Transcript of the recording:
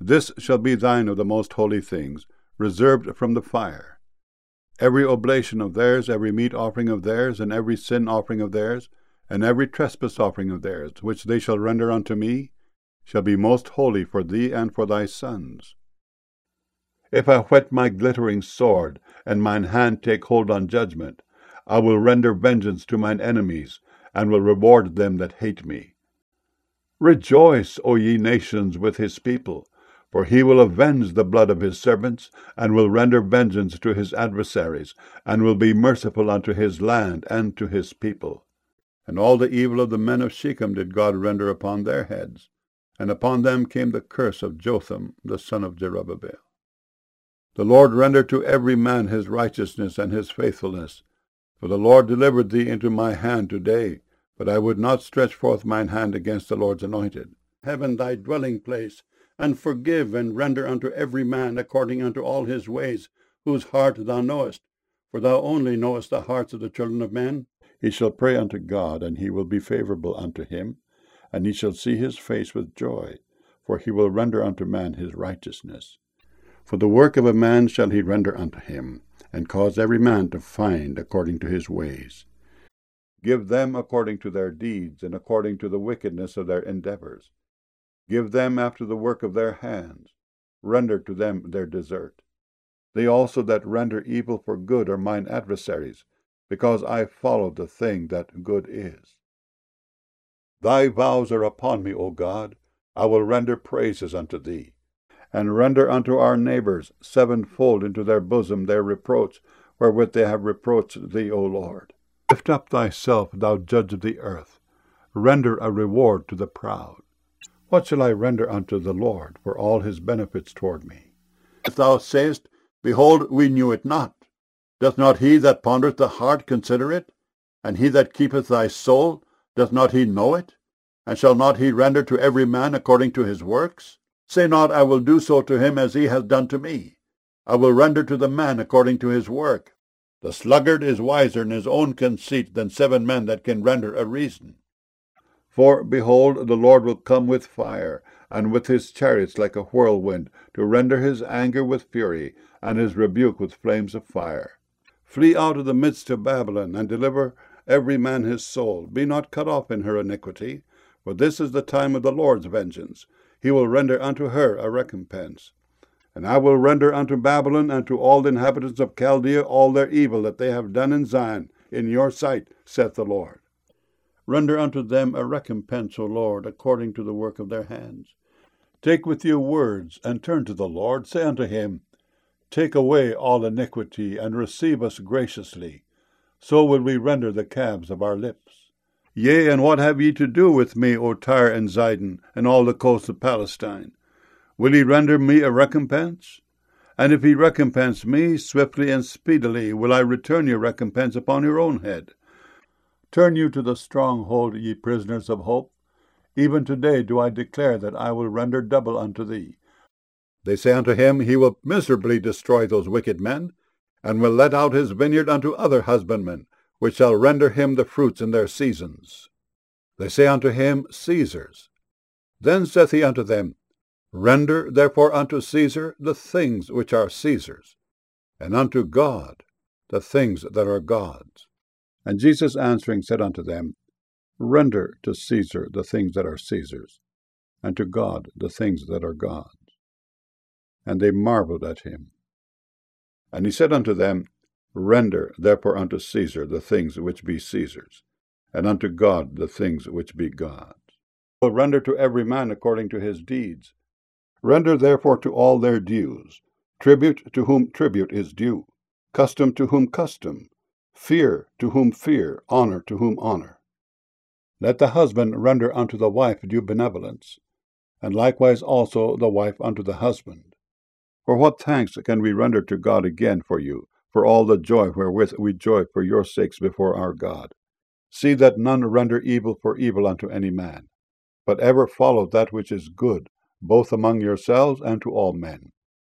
This shall be thine of the most holy things, reserved from the fire. Every oblation of theirs, every meat offering of theirs, and every sin offering of theirs, and every trespass offering of theirs, which they shall render unto me, shall be most holy for thee and for thy sons. If I whet my glittering sword, and mine hand take hold on judgment, I will render vengeance to mine enemies, and will reward them that hate me. Rejoice, O ye nations, with his people, for he will avenge the blood of his servants, and will render vengeance to his adversaries, and will be merciful unto his land and to his people. And all the evil of the men of Shechem did God render upon their heads, and upon them came the curse of Jotham the son of Jerubbaal. The Lord rendered to every man his righteousness and his faithfulness. For the Lord delivered thee into my hand today, but I would not stretch forth mine hand against the Lord's anointed. Heaven thy dwelling place, and forgive and render unto every man according unto all his ways, whose heart thou knowest. For thou only knowest the hearts of the children of men. He shall pray unto God, and he will be favorable unto him, and he shall see his face with joy, for he will render unto man his righteousness. For the work of a man shall he render unto him, and cause every man to find according to his ways. Give them according to their deeds, and according to the wickedness of their endeavors. Give them after the work of their hands. Render to them their desert. They also that render evil for good are mine adversaries, because I follow the thing that good is. Thy vows are upon me, O God. I will render praises unto thee, and render unto our neighbors sevenfold into their bosom their reproach, wherewith they have reproached thee, O Lord. Lift up thyself, thou judge of the earth. Render a reward to the proud. What shall I render unto the Lord for all his benefits toward me? If thou sayest, Behold, we knew it not, doth not he that pondereth the heart consider it? And he that keepeth thy soul, doth not he know it? And shall not he render to every man according to his works? Say not, I will do so to him as he hath done to me. I will render to the man according to his work. The sluggard is wiser in his own conceit than 7 men that can render a reason. For, behold, the Lord will come with fire, and with his chariots like a whirlwind, to render his anger with fury, and his rebuke with flames of fire. Flee out of the midst of Babylon, and deliver every man his soul. Be not cut off in her iniquity, for this is the time of the Lord's vengeance. He will render unto her a recompense. And I will render unto Babylon and to all the inhabitants of Chaldea all their evil that they have done in Zion, in your sight, saith the Lord. Render unto them a recompense, O Lord, according to the work of their hands. Take with you words, and turn to the Lord. Say unto him, Take away all iniquity, and receive us graciously. So will we render the calves of our lips. Yea, and what have ye to do with me, O Tyre and Zidon, and all the coasts of Palestine? Will ye render me a recompense? And if ye recompense me, swiftly and speedily will I return your recompense upon your own head. Turn you to the stronghold, ye prisoners of hope. Even today do I declare that I will render double unto thee. They say unto him, He will miserably destroy those wicked men, and will let out his vineyard unto other husbandmen, which shall render him the fruits in their seasons. They say unto him, Caesar's. Then saith he unto them, Render therefore unto Caesar the things which are Caesar's, and unto God the things that are God's. And Jesus answering said unto them, Render to Caesar the things that are Caesar's, and to God the things that are God's. And they marveled at him. And he said unto them, Render therefore unto Caesar the things which be Caesar's, and unto God the things which be God's. Will render to every man according to his deeds. Render therefore to all their dues, tribute to whom tribute is due, custom to whom custom, fear to whom fear, honor to whom honor. Let the husband render unto the wife due benevolence, and likewise also the wife unto the husband. For what thanks can we render to God again for you, for all the joy wherewith we joy for your sakes before our God? See that none render evil for evil unto any man, but ever follow that which is good, both among yourselves and to all men.